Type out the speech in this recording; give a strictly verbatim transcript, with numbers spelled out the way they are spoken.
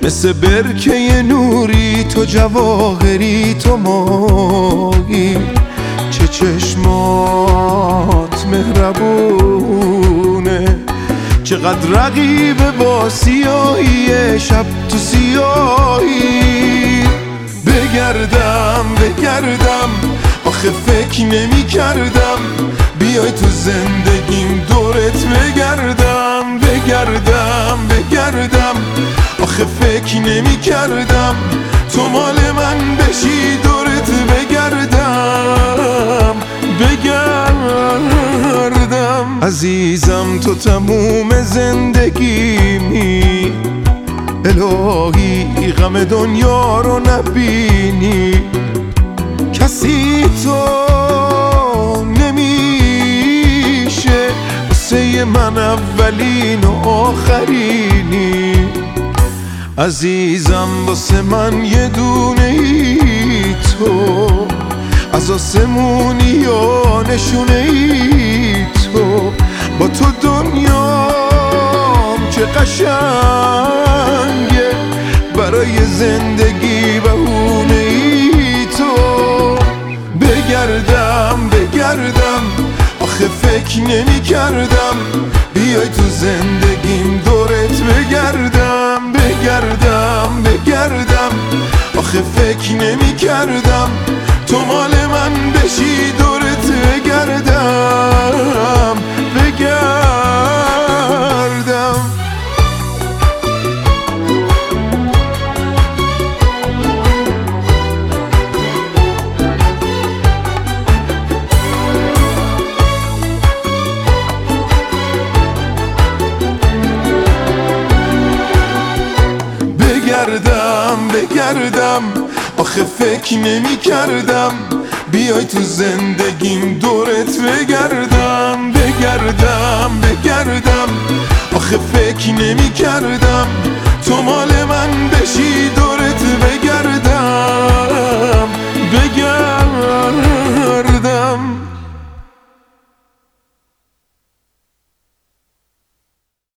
مثل برکه نوری تو جواهری تو ماهی، چه چشمات مهربونه، چقدر رقیبه با سیاهی شب تو سیاهی. بگردم بگردم آخه فکر نمی کردم بیای تو زندگیم دورت بگردم. بگردم بگردم آخه فکر نمی کردم تو مال من بشی دورت بگردم. بگردم عزیزم تو تموم زندگیمی، الهی غم دنیا رو نبینی، کسی تو نمیشه واسه من اولین و آخرینی. عزیزم واسه من یه دونه ای تو، از آسمونی یا نشونه ای تو، با تو دنیام چه قشنگه، برای زندگی بهونه ای تو. بگردم بگردم آخه فکر نمی کردم بیای تو زندگیم دورت بگردم. بگردم بگردم آخه فکر نمی کردم تو مال من بشی دورت بگردم. بگردم بگردم بگردم آخه فکر نمی کردم بیای تو زندگیم دورت بگردم. بگردم بگردم آخه فکر نمی کردم